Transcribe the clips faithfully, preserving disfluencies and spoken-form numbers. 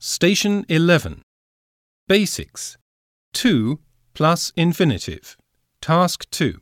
Station eleven. Basics. To plus infinitive. Task two.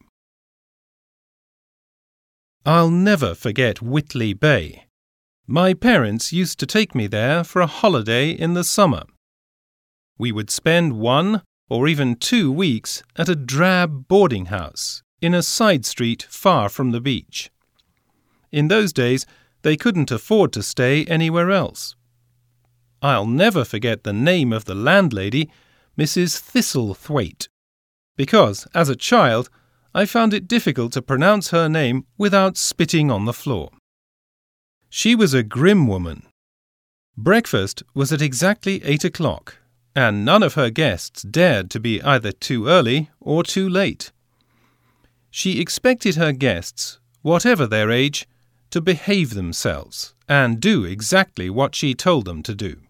I'll never forget Whitley Bay. My parents used to take me there for a holiday in the summer. We would spend one or even two weeks at a drab boarding house in a side street far from the beach. In those days, they couldn't afford to stay anywhere else. I'll never forget the name of the landlady, Missus Thistlethwaite, because, as a child, I found it difficult to pronounce her name without spitting on the floor. She was a grim woman. Breakfast was at exactly eight o'clock, and none of her guests dared to be either too early or too late. She expected her guests, whatever their age, to behave themselves and do exactly what she told them to do.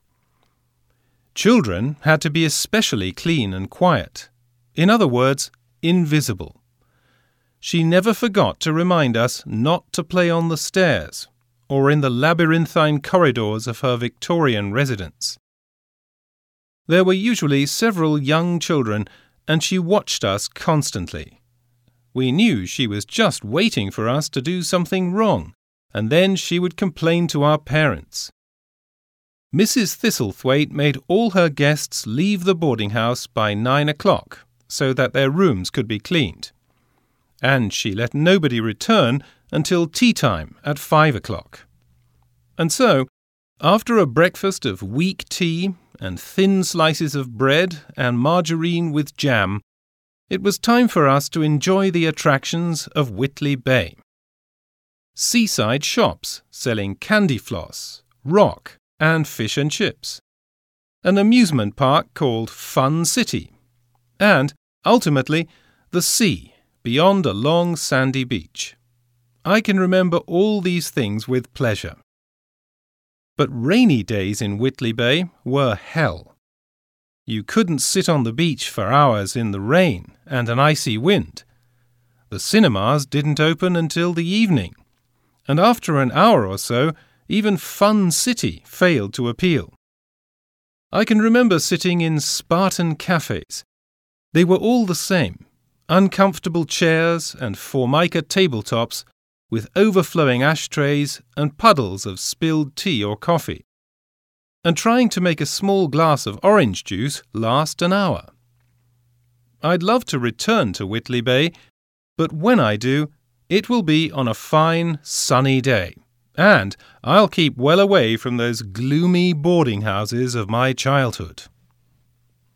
Children had to be especially clean and quiet, in other words, invisible. She never forgot to remind us not to play on the stairs or in the labyrinthine corridors of her Victorian residence. There were usually several young children, and she watched us constantly. We knew she was just waiting for us to do something wrong, and then she would complain to our parents. Missus Thistlethwaite made all her guests leave the boarding house by nine o'clock so that their rooms could be cleaned, and she let nobody return until tea time at five o'clock. And so, after a breakfast of weak tea and thin slices of bread and margarine with jam, it was time for us to enjoy the attractions of Whitley Bay. Seaside shops selling candy floss, rock, and fish and chips, an amusement park called Fun City, and, ultimately, the sea beyond a long sandy beach. I can remember all these things with pleasure. But rainy days in Whitley Bay were hell. You couldn't sit on the beach for hours in the rain and an icy wind. The cinemas didn't open until the evening, and after an hour or so, even Fun City failed to appeal. I can remember sitting in Spartan cafes. They were all the same, uncomfortable chairs and formica tabletops with overflowing ashtrays and puddles of spilled tea or coffee, and trying to make a small glass of orange juice last an hour. I'd love to return to Whitley Bay, but when I do, it will be on a fine, sunny day. And I'll keep well away from those gloomy boarding houses of my childhood.